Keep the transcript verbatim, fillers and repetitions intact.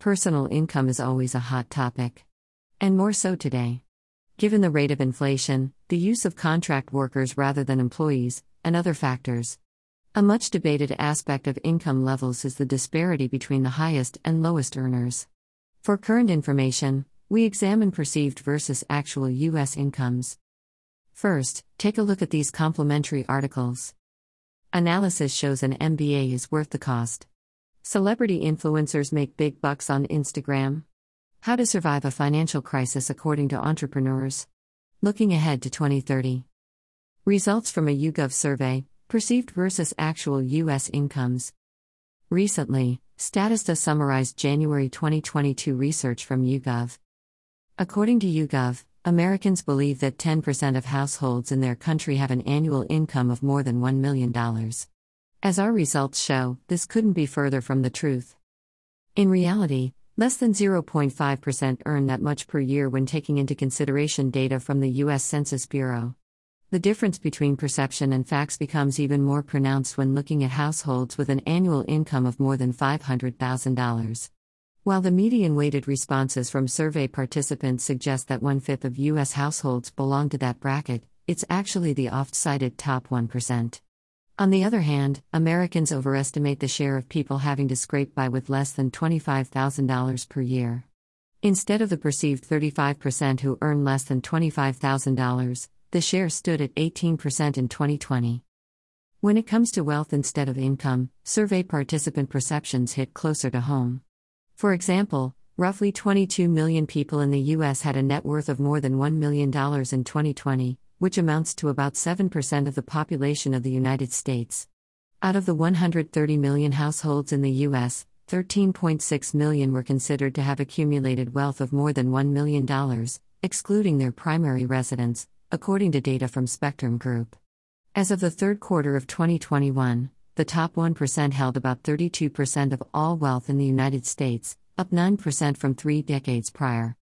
Personal income is always a hot topic. And more so today. Given the rate of inflation, the use of contract workers rather than employees, and other factors. A much debated aspect of income levels is the disparity between the highest and lowest earners. For current information, we examine perceived versus actual U S incomes. First, take a look at these complementary articles. Analysis shows an M B A is worth the cost. Celebrity influencers make big bucks on Instagram. How to survive a financial crisis according to entrepreneurs. Looking ahead to twenty thirty. Results from a YouGov survey, perceived versus actual U S incomes. Recently, Statista summarized January twenty twenty-two research from YouGov. According to YouGov, Americans believe that ten percent of households in their country have an annual income of more than one million dollars. As our results show, this couldn't be further from the truth. In reality, less than zero point five percent earn that much per year when taking into consideration data from the U S Census Bureau. The difference between perception and facts becomes even more pronounced when looking at households with an annual income of more than five hundred thousand dollars. While the median weighted responses from survey participants suggest that one-fifth of U S households belong to that bracket, it's actually the oft-cited top one percent. On the other hand, Americans overestimate the share of people having to scrape by with less than twenty-five thousand dollars per year. Instead of the perceived thirty-five percent who earn less than twenty-five thousand dollars, the share stood at eighteen percent in twenty twenty. When it comes to wealth instead of income, survey participant perceptions hit closer to home. For example, roughly twenty-two million people in the U S had a net worth of more than one million dollars in twenty twenty, which amounts to about seven percent of the population of the United States. Out of the one hundred thirty million households in the U S, thirteen point six million were considered to have accumulated wealth of more than one million dollars, excluding their primary residence, according to data from Spectrum Group. As of the third quarter of twenty twenty-one, the top one percent held about thirty-two percent of all wealth in the United States, up nine percent from three decades prior.